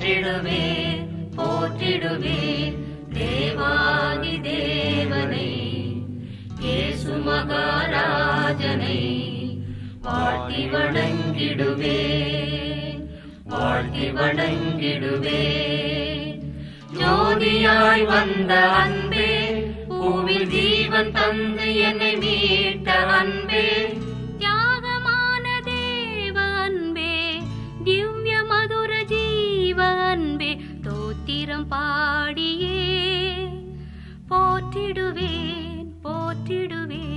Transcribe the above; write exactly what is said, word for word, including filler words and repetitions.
போற்றிடுவேன் போற்றிடுவேன் தேவாதி தேவனை இயேசு மகாராஜனை வாழ்த்தி வணங்கிடுவேன் வாழ்த்தி வணங்கிடுவேன். ஜோதியாய் வந்த அன்பே, பூவில் ஜீவன் தந்து என்னை மீட்ட அன்பே, தியாகமான தேவ அன்பே, திவ்ய மதுர ஜீவ அன்பே, தோத்திரம் பாடியே போற்றிடுவேன் போற்றிடுவேன்.